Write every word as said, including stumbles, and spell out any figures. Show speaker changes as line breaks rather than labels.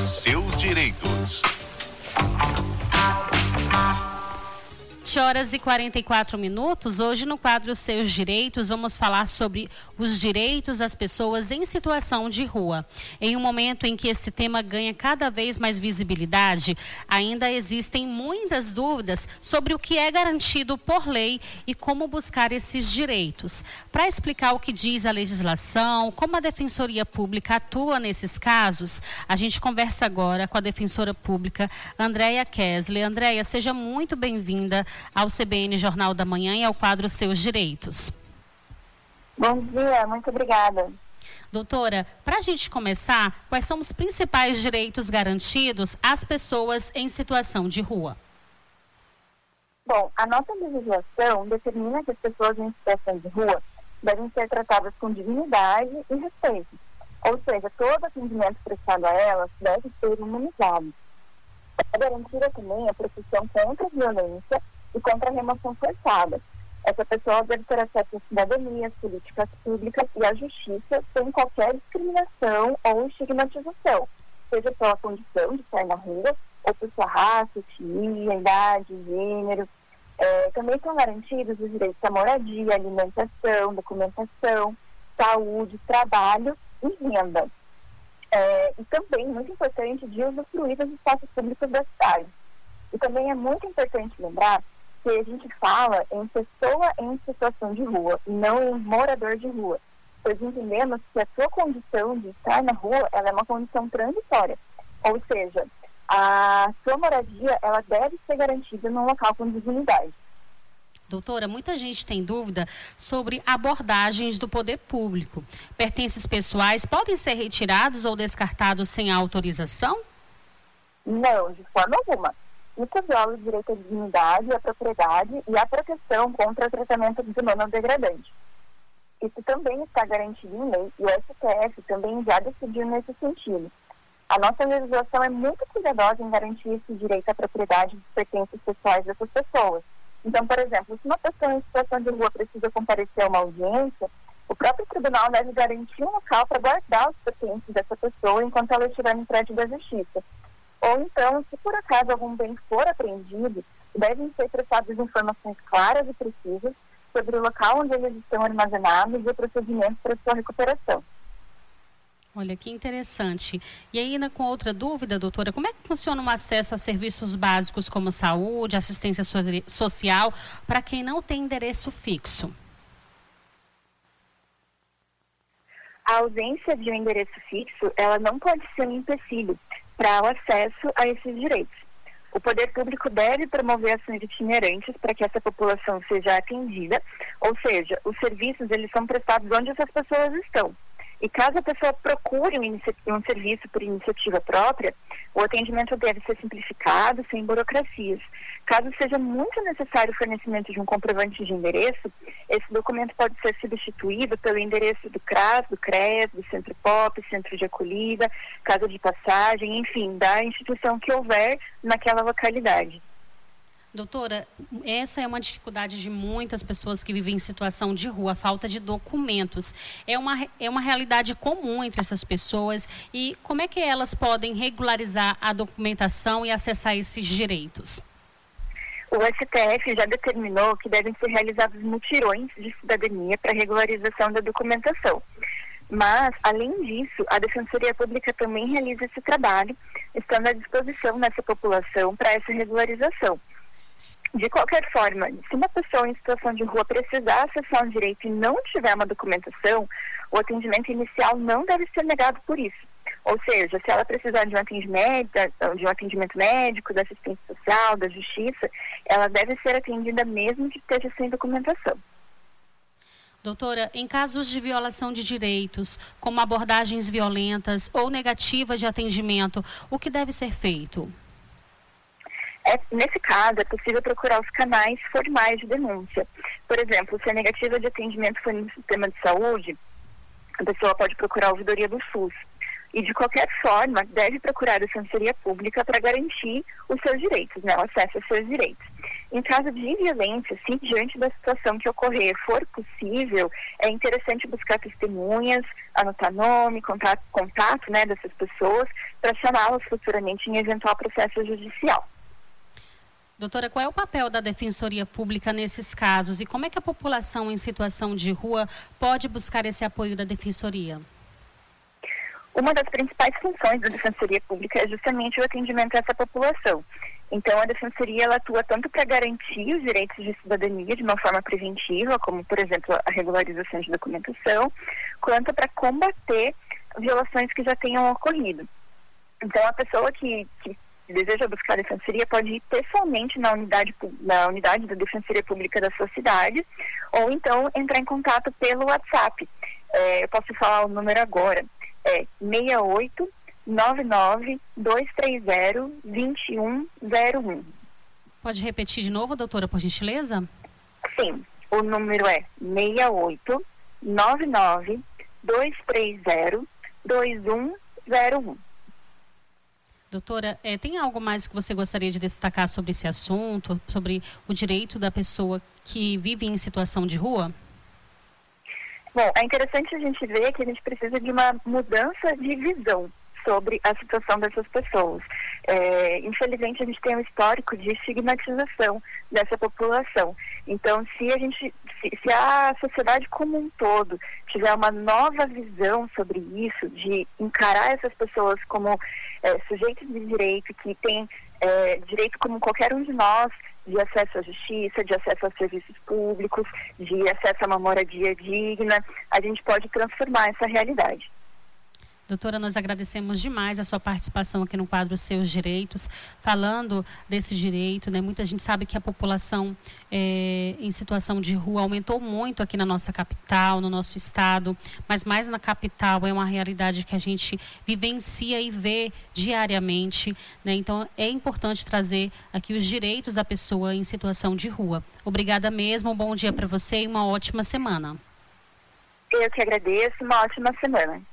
seus direitos.
sete horas e quarenta e quatro minutos. Hoje no quadro Seus Direitos vamos falar sobre os direitos das pessoas em situação de rua. Em um momento em que esse tema ganha cada vez mais visibilidade, ainda existem muitas dúvidas sobre o que é garantido por lei e como buscar esses direitos. Para explicar o que diz a legislação, como a Defensoria Pública atua nesses casos, a gente conversa agora com a Defensora Pública, Andréia Kessler. Andréia, seja muito bem-vinda ao C B N Jornal da Manhã e ao quadro Seus Direitos.
Bom dia, muito obrigada.
Doutora, para a gente começar, quais são os principais direitos garantidos às pessoas em situação de rua?
Bom, a nossa legislação determina que as pessoas em situação de rua devem ser tratadas com dignidade e respeito. Ou seja, todo atendimento prestado a elas deve ser humanizado. É garantida também a proteção contra a violência e contra a remoção forçada. Essa pessoa deve ter acesso à cidadania, às políticas públicas e à justiça sem qualquer discriminação ou estigmatização, seja pela condição de estar na rua ou por sua raça, etnia, idade, gênero. É, também são garantidos os direitos à moradia, alimentação, documentação, saúde, trabalho e renda. É, e também, muito importante, de usufruir dos espaços públicos da cidade. E também é muito importante lembrar que a gente fala em pessoa em situação de rua, e não em morador de rua. Pois entendemos que a sua condição de estar na rua, ela é uma condição transitória. Ou seja, a sua moradia, ela deve ser garantida num local com dignidade.
Doutora, muita gente tem dúvida sobre abordagens do poder público. Pertences pessoais podem ser retirados ou descartados sem autorização?
Não, de forma alguma. Isso viola o direito à dignidade, à propriedade e à proteção contra o tratamento desumano ou degradante. Isso também está garantido em lei e o S T F também já decidiu nesse sentido. A nossa legislação é muito cuidadosa em garantir esse direito à propriedade dos pertences pessoais dessas pessoas. Então, por exemplo, se uma pessoa em situação de rua precisa comparecer a uma audiência, o próprio tribunal deve garantir um local para guardar os pertences dessa pessoa enquanto ela estiver no prédio da justiça. Ou então, se por acaso algum bem for apreendido, devem ser prestadas informações claras e precisas sobre o local onde eles estão armazenados e o procedimento para sua recuperação.
Olha, que interessante. E ainda com outra dúvida, doutora, como é que funciona o acesso a serviços básicos como saúde, assistência so- social, para quem não tem endereço fixo?
A ausência de um endereço fixo, ela não pode ser um empecilho para o acesso a esses direitos. O poder público deve promover ações itinerantes para que essa população seja atendida, ou seja, os serviços eles são prestados onde essas pessoas estão. E caso a pessoa procure um, inici- um serviço por iniciativa própria, o atendimento deve ser simplificado, sem burocracias. Caso seja muito necessário o fornecimento de um comprovante de endereço, esse documento pode ser substituído pelo endereço do CRAS, do CREAS, do Centro Pop, Centro de Acolhida, Casa de Passagem, enfim, da instituição que houver naquela localidade.
Doutora, essa é uma dificuldade de muitas pessoas que vivem em situação de rua, a falta de documentos. É uma, é uma realidade comum entre essas pessoas e como é que elas podem regularizar a documentação e acessar esses direitos?
O S T F já determinou que devem ser realizados mutirões de cidadania para regularização da documentação. Mas, além disso, a Defensoria Pública também realiza esse trabalho, estando à disposição dessa população para essa regularização. De qualquer forma, se uma pessoa em situação de rua precisar acessar um direito e não tiver uma documentação, o atendimento inicial não deve ser negado por isso. Ou seja, se ela precisar de um atendimento, de um atendimento médico, da assistência social, da justiça, ela deve ser atendida mesmo que esteja sem documentação.
Doutora, em casos de violação de direitos, como abordagens violentas ou negativas de atendimento, o que deve ser feito?
É, nesse caso, é possível procurar os canais formais de denúncia. Por exemplo, se a negativa de atendimento for no sistema de saúde, a pessoa pode procurar a ouvidoria do SUS. E, de qualquer forma, deve procurar a Defensoria Pública para garantir os seus direitos, né, o acesso aos seus direitos. Em caso de violência, se diante da situação que ocorrer for possível, é interessante buscar testemunhas, anotar nome, contato, contato né, dessas pessoas, para chamá-las futuramente em eventual processo judicial.
Doutora, qual é o papel da Defensoria Pública nesses casos e como é que a população em situação de rua pode buscar esse apoio da Defensoria?
Uma das principais funções da Defensoria Pública é justamente o atendimento a essa população. Então, a Defensoria ela atua tanto para garantir os direitos de cidadania de uma forma preventiva, como, por exemplo, a regularização de documentação, quanto para combater violações que já tenham ocorrido. Então, a pessoa que, que deseja buscar a Defensoria pode ir pessoalmente na unidade, na unidade da Defensoria Pública da sua cidade, ou então entrar em contato pelo WhatsApp. É, eu posso falar o número agora. É seis oito nove nove dois três zero dois um zero um.
Pode repetir de novo, doutora, por gentileza?
Sim, o número é seis oito nove nove dois três zero dois um zero um.
Doutora, é, tem algo mais que você gostaria de destacar sobre esse assunto, sobre o direito da pessoa que vive em situação de rua?
Bom, é interessante a gente ver que a gente precisa de uma mudança de visão sobre a situação dessas pessoas. É, infelizmente, a gente tem um histórico de estigmatização dessa população. Então, se a gente, se, se a sociedade como um todo tiver uma nova visão sobre isso, de encarar essas pessoas como é, sujeitos de direito, que têm é, direito como qualquer um de nós, de acesso à justiça, de acesso aos serviços públicos, de acesso a uma moradia digna, a gente pode transformar essa realidade.
Doutora, nós agradecemos demais a sua participação aqui no quadro Seus Direitos, falando desse direito, né? Muita gente sabe que a população é, em situação de rua aumentou muito aqui na nossa capital, no nosso estado, mas mais na capital é uma realidade que a gente vivencia e vê diariamente, né? Então é importante trazer aqui os direitos da pessoa em situação de rua. Obrigada mesmo, um bom dia para você e uma ótima semana.
Eu que agradeço, uma ótima semana.